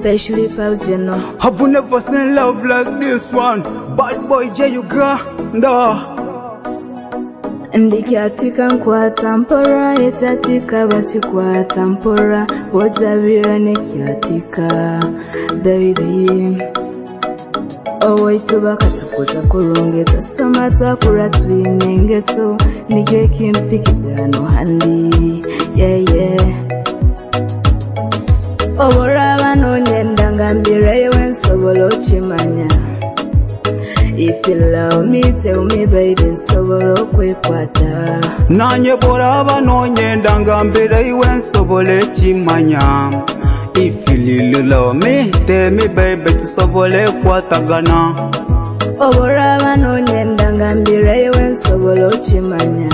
especially Pals, you know. Have you never seen love like this one? Bad boy J Uganda. Ndikyatika nkwata mpora etatika bakikwata mpora bozabira nekyatika baby owaituba katukuza kurongeza soma twakura tuyine engeso nikyo kimpikiza hano handi obora banonyenda ngambira yewe nsobola okimanya. If you love me, tell me baby, nsobola okwekwata. Nanye bora banonyenda ngambira iwe nsobola ekimanya. If you really love me, tell me baby, tusobole kwatagana. Obora banonyenda ngambira iwe nsobola okimanya.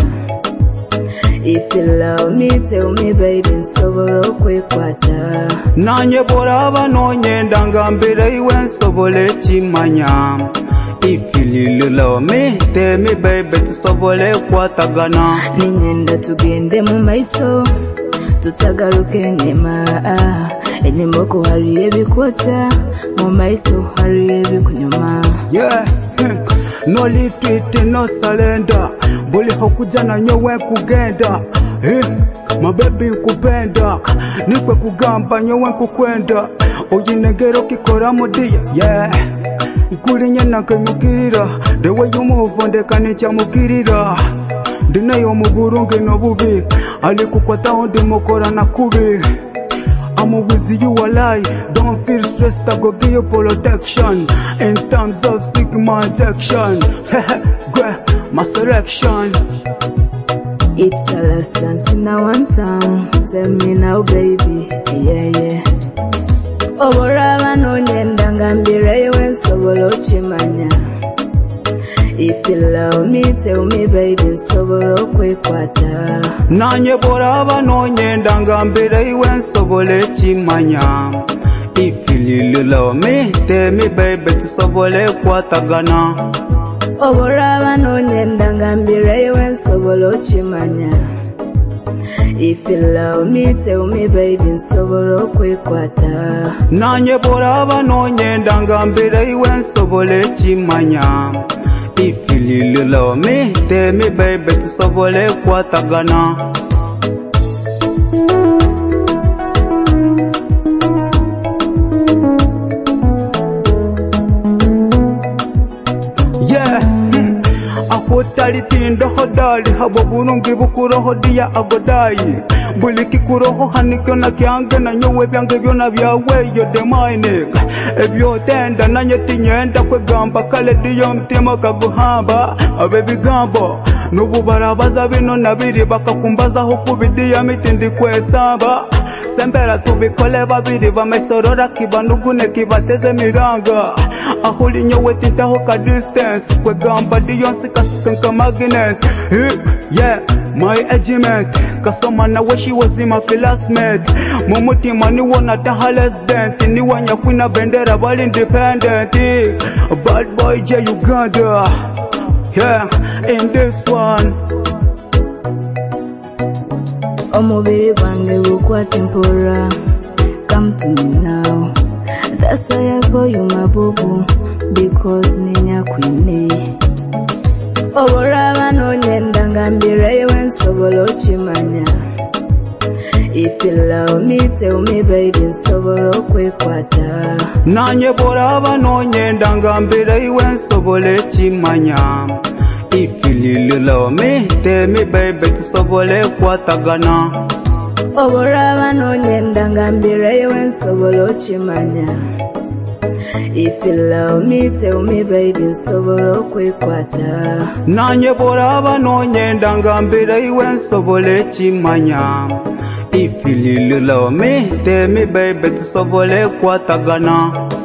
If you love me, tell me baby, nsobola okwekwata. Nanye bora banonyenda ngambira iwe nsobola ekimanya. If you really love me, tell me baby, tusobole kwatagana. Ninyenda tugende mu maiso, tutagaruke enyuma. Enyuma ko hari ebikota, mu maiso hari ebikunyuma. Yeah, no retreat, no surrender. Buli hokuja na nyowe kugenda. My baby kupenda, nikwe kugamba nyowe kukwenda. Oyinegero kikora mudia, yeah. Nkulinya nakemukirira, the way you move ondekane chamukirira. Ndinayo mugurunge no bubi, alikukwata ondi mukora na kubi. I'm with you alive, don't feel stressed, I go give you protection. In terms of stigma injection, my selection. It's a last chance in a one time, tell me now baby, yeah. Obora banonyenda ngambira yewe nsobola okimanya. If you love me, tell me baby, nsobola okwekwata. Nanye bora banonyenda ngambira iwe nsobola ekimanya. If you really love me, tell me baby, tusobole kwatagana. Obora banonyenda ngambira yewe nsobola okimanya. If you love me, tell me baby, nsobola okwekwata. Nanye bora banonyenda ngambira iwe nsobola ekimanya. If you really love me, tell me baby, tusobole kwatagana. Yeah, akotali tindo hodali habo burungi bukuroho dia agodayi. Buliki kuroho hanikyo na kyange na nyowe byange byona byawe yo demine. Ebyo tenda nanye tinyenda kwegamba kale diyo mtima kaguhamba abebigambo nububarabaza bino nabiri bakakumbaza hukubidiya mitindi kwesamba. Sembera tubikole babiri bamesorora kibanugune kibateze miranga. Ahuli nyowe tintaho ka distance kwegamba diyo nsikasukenka magnet. Yeah, my agement kasoma na we she was my classmate. Mumutima niwona taha dent niwa nyakwina bendera bali independent. Bad boy J Uganda. Yeah, in this one. Omubiri gwange gukwata mpora. Come to me now. That's why I call you my boo-boo, because ninya kwine. Obora banonyenda ngambira yewe nsobola okimanya. If you love me, tell me baby, nsobola okwekwata. Nanye bora banonyenda ngambira iwe nsobola ekimanya. If you really love me, tell me baby, tusobole kwatagana. Obora banonyenda ngambira yewe nsobola okimanya. If you love me, tell me baby, nsobola okwekwata. Nanye bora banonyenda ngambira iwe nsobola ekimanya. If you really love me, tell me baby, tusobole kwatagana.